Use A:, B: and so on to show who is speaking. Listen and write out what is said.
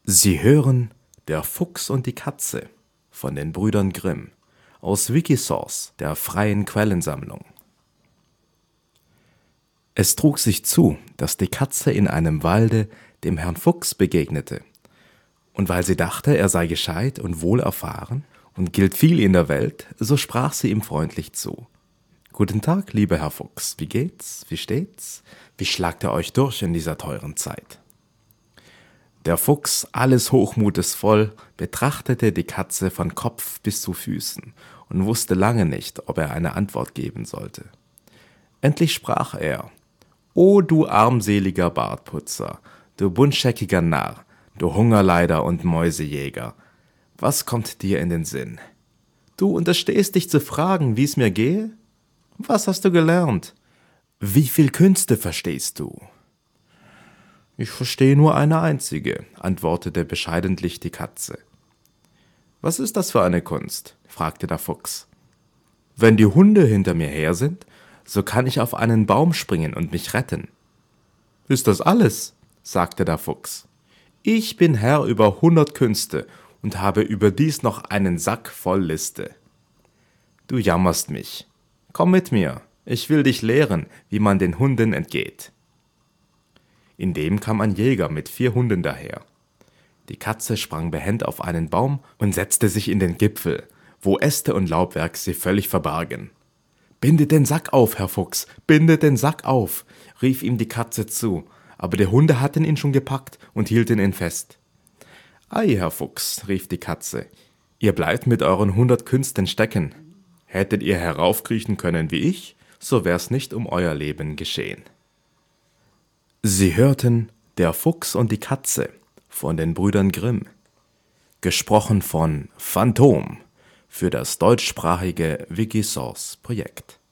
A: Sie hören Der Fuchs und die Katze von den Brüdern Grimm aus Wikisource, der freien Quellensammlung. Es trug sich zu, dass die Katze in einem Walde dem Herrn Fuchs begegnete. Und weil sie dachte, er sei gescheit und wohlerfahren und gilt viel in der Welt, so sprach sie ihm freundlich zu. »Guten Tag, lieber Herr Fuchs, wie geht's, wie steht's? Wie schlagt ihr euch durch in dieser teuren Zeit?« Der Fuchs, alles Hochmutes voll, betrachtete die Katze von Kopf bis zu Füßen und wusste lange nicht, ob er eine Antwort geben sollte. Endlich sprach er: »O du armseliger Bartputzer, du buntscheckiger Narr, du Hungerleider und Mäusejäger, was kommt dir in den Sinn? Du unterstehst dich zu fragen, wie's mir gehe? Was hast du gelernt? Wie viel Künste verstehst du?« »Ich verstehe nur eine einzige«, antwortete bescheidentlich die Katze. »Was ist das für eine Kunst?« fragte der Fuchs. »Wenn die Hunde hinter mir her sind, so kann ich auf einen Baum springen und mich retten.« »Ist das alles?« sagte der Fuchs. »Ich bin Herr über 100 Künste und habe überdies noch einen Sack voll Liste.« »Du jammerst mich. Komm mit mir, ich will dich lehren, wie man den Hunden entgeht.« Indem kam ein Jäger mit 4 Hunden daher. Die Katze sprang behend auf einen Baum und setzte sich in den Gipfel, wo Äste und Laubwerk sie völlig verbargen. »Bindet den Sack auf, Herr Fuchs, bindet den Sack auf«, rief ihm die Katze zu, aber die Hunde hatten ihn schon gepackt und hielten ihn fest. »Ei, Herr Fuchs«, rief die Katze, »ihr bleibt mit euren 100 Künsten stecken. Hättet ihr heraufkriechen können wie ich, so wär's nicht um euer Leben geschehen.« Sie hörten Der Fuchs und die Katze von den Brüdern Grimm, gesprochen von Phantom für das deutschsprachige Wikisource-Projekt.